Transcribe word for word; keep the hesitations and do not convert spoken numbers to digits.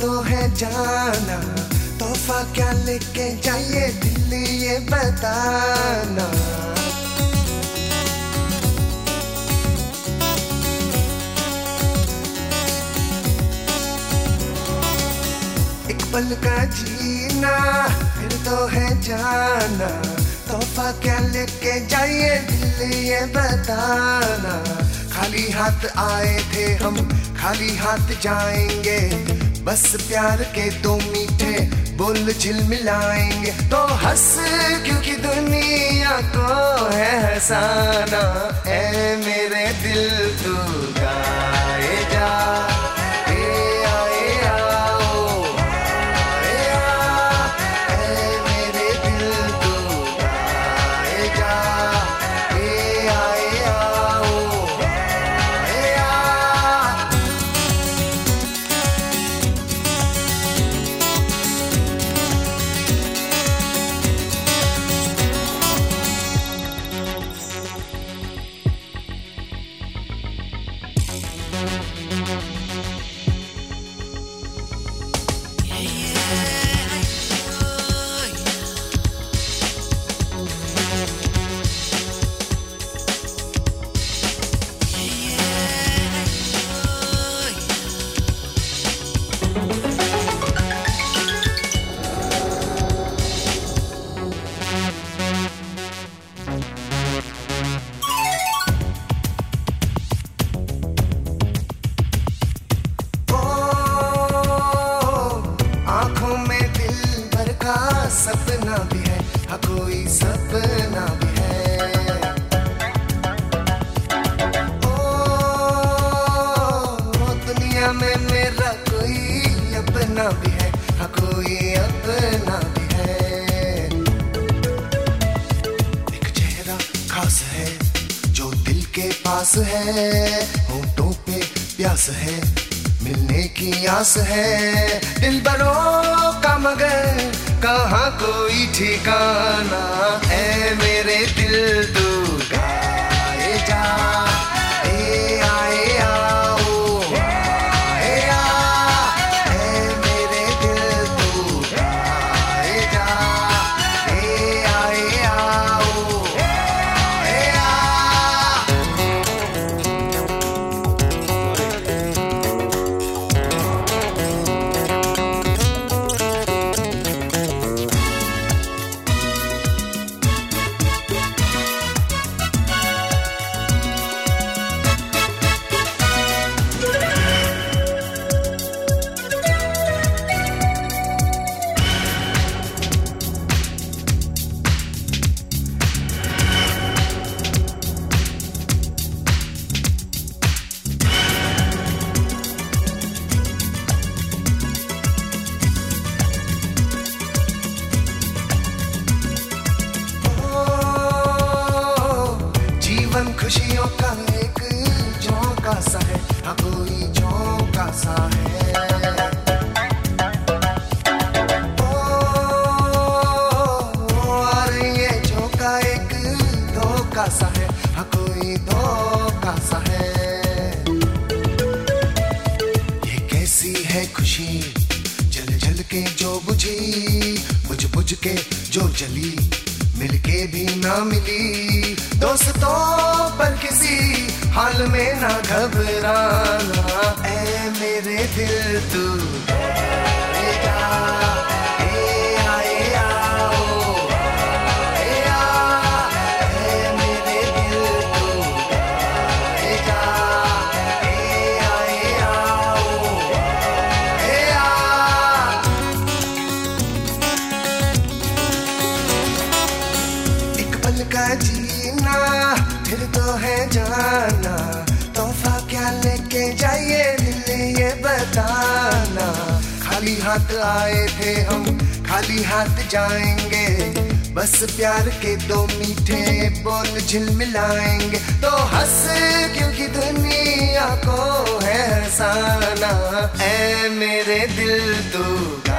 तो है जाना, तोहफा क्या लेके जाइए दिल ये बताना। एक पल का जीना फिर तो है जाना, तोहफा क्या लेके जाइए दिल ये बताना। खाली हाथ आए थे हम, खाली हाथ जाएंगे, बस प्यार के दो मीठे बोल झिलमिलाएंगे। तो हंस क्योंकि दुनिया को है हंसाना। ऐ मेरे दिल तू गाए जा, सपना भी है, हाँ कोई सपना भी है। ओ दुनिया में मेरा कोई अपना भी है, हाँ कोई अपना भी है। एक चेहरा खास है जो दिल के पास है, होंठों पे प्यास है, मिलने की आस है। दिल बरों का मगर कहाँ कोई ठिकाना। ऐ मेरे दिल तू गाए जा, ए आए आओ आए आ। ऐ मेरे दिल तू गाए जा, ए आए आओ आए आ। खुशियों का एक झोंका सा है, हाँ कोई झोंका सा है। ओ, और ये झोंका एक धोखा सा है, हाँ कोई धोखा सा है। ये कैसी है खुशी जल जल के जो बुझी, बुझ बुझ के जो जली, मिलके भी ना मिली। दोस्तों पर किसी हाल में ना घबराना। ऐ मेरे दिल तू गाए जा, ए आए आओ आए आ। ऐ मेरे दिल तू गाए जा, ए आए आओ आए आ। एक पल का जीना फिर तो है जाना, तोहफा क्या लेके जाइए दिल ये बताना। खाली हाथ आए थे हम, खाली हाथ जाएंगे, बस प्यार के दो मीठे बोल झिलमिलाएंगे। तो हंस क्योंकि दुनिया को है हंसाना। ऐ मेरे दिल तू